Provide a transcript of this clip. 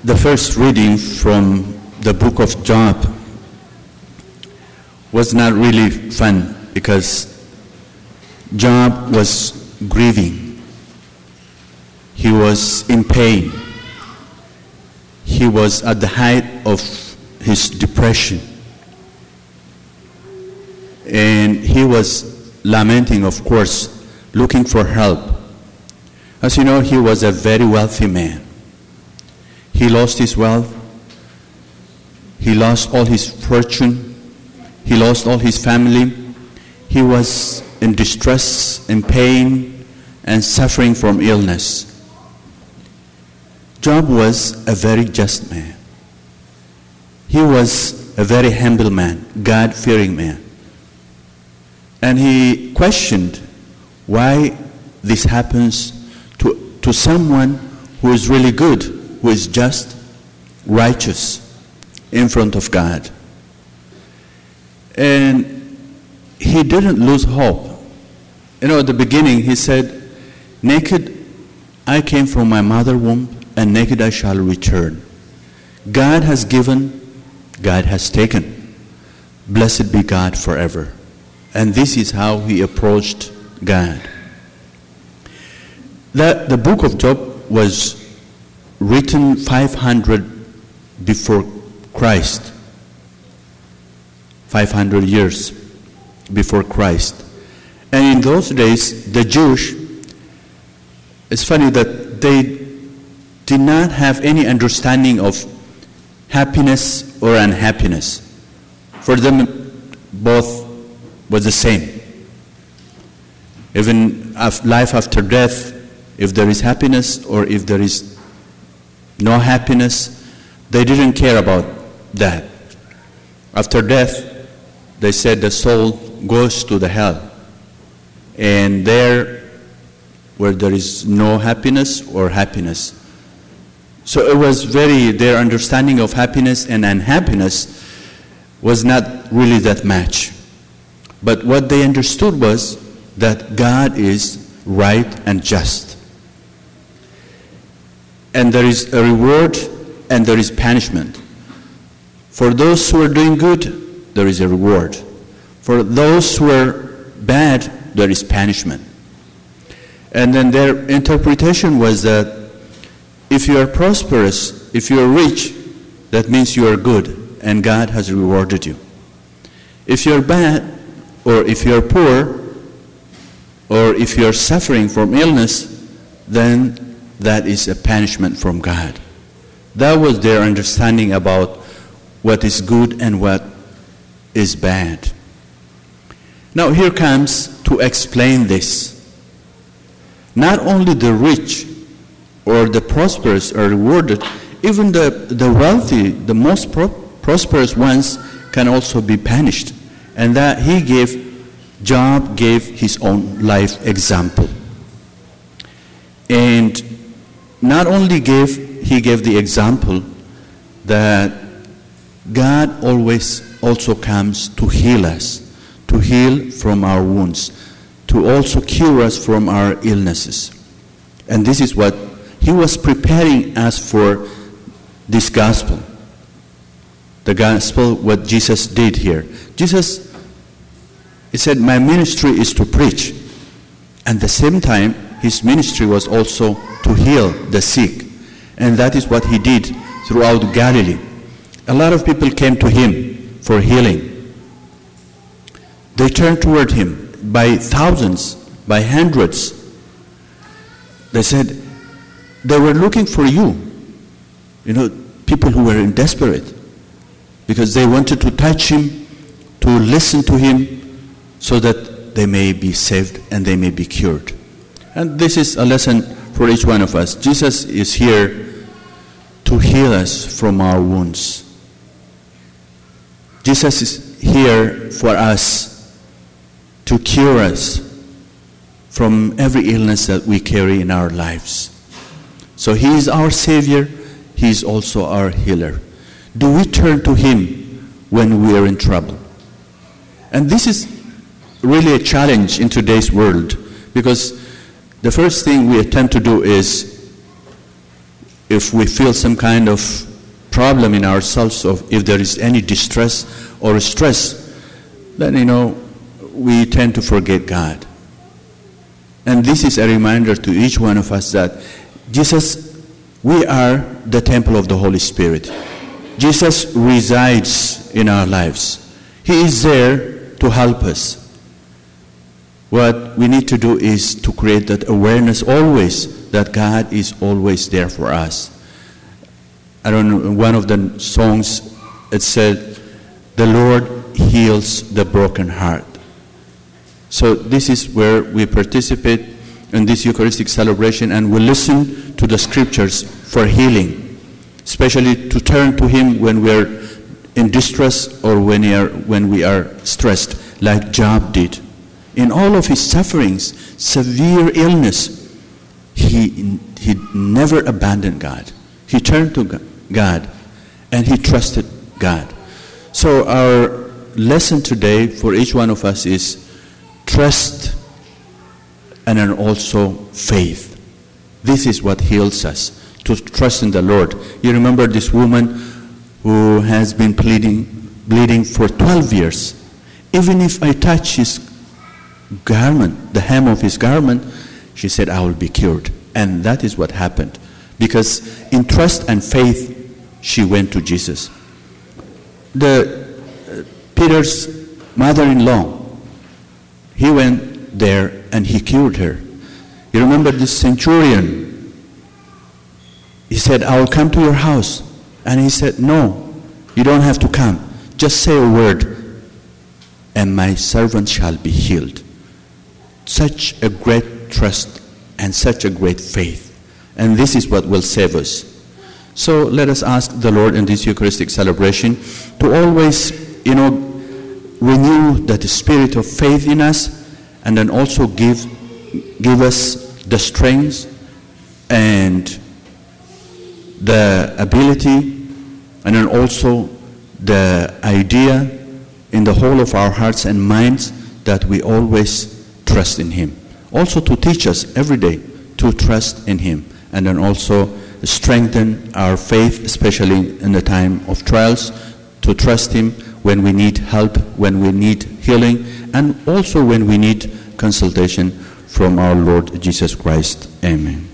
The first reading from the book of Job was not really fun because Job was grieving. He was in pain. He was at the height of his depression. And he was lamenting, of course, looking for help. As you know, he was a very wealthy man. He lost his wealth. He lost all his fortune. He lost all his family. He was in distress, in pain, and suffering from illness. Job was a very just man. He was a very humble man, God-fearing man. And he questioned why this happens to someone who is really good, who is just, righteous, in front of God. And he didn't lose hope. You know, at the beginning he said, "Naked I came from my mother's womb, and naked I shall return. God has given, God has taken. Blessed be God forever." And this is how he approached God. The book of Job was written 500 before Christ. 500 years before Christ. And in those days, the Jewish, it's funny that they did not have any understanding of happiness or unhappiness. For them, both was the same. Even life after death, if there is happiness or if there is no happiness, they didn't care about that. After death, they said the soul goes to the hell. And there, where there is no happiness or happiness. So it was their understanding of happiness and unhappiness was not really that much. But what they understood was that God is right and just. And there is a reward and there is punishment. For those who are doing good, there is a reward. For those who are bad, there is punishment. And then their interpretation was that if you are prosperous, if you are rich, that means you are good and God has rewarded you. If you are bad, or if you are poor, or if you are suffering from illness, then that is a punishment from God. That was their understanding about what is good and what is bad. Now here comes to explain this. Not only the rich or the prosperous are rewarded, even the wealthy, the most prosperous ones can also be punished. And that Job gave his own life example. And not only he gave the example that God always also comes to heal us, to heal from our wounds, to also cure us from our illnesses. And this is what he was preparing us for, this gospel. The gospel, what Jesus did here. Jesus, he said, "My ministry is to preach." And at the same time, his ministry was also to heal the sick. And that is what he did throughout Galilee. A lot of people came to him for healing. They turned toward him by thousands, by hundreds. They said, they were looking for you. You know, people who were desperate. Because they wanted to touch him, to listen to him, so that they may be saved and they may be cured. And this is a lesson for each one of us. Jesus is here to heal us from our wounds. Jesus is here for us to cure us from every illness that we carry in our lives. So he is our Savior. He is also our healer. Do we turn to him when we are in trouble? And this is really a challenge in today's world, because the first thing we attempt to do is if we feel some kind of problem in ourselves, or if there is any distress or stress, then, we tend to forget God. And this is a reminder to each one of us that we are the temple of the Holy Spirit. Jesus resides in our lives. He is there to help us. What we need to do is to create that awareness always that God is always there for us. I don't know, one of the songs, it said, "The Lord heals the broken heart." So this is where we participate in this Eucharistic celebration, and we listen to the scriptures for healing, especially to turn to Him when we're in distress or when we are stressed, like Job did. In all of his sufferings, severe illness, he never abandoned God. He turned to God, and he trusted God. So our lesson today for each one of us is trust and then also faith. This is what heals us, to trust in the Lord. You remember this woman who has been bleeding for 12 years. Even if I touch his garment, the hem of his garment, she said, I will be cured. And that is what happened. Because in trust and faith, she went to Jesus. Peter's mother-in-law, he went there and he cured her. You remember this centurion? He said, I will come to your house. And he said, no, you don't have to come. Just say a word, and my servant shall be healed. Such a great trust and such a great faith. And this is what will save us. So let us ask the Lord in this Eucharistic celebration to always, renew that spirit of faith in us, and then also give us the strength and the ability, and then also the idea in the whole of our hearts and minds that we always trust in Him. Also to teach us every day to trust in Him, and then also strengthen our faith, especially in the time of trials, to trust Him when we need help, when we need healing, and also when we need consultation from our Lord Jesus Christ. Amen.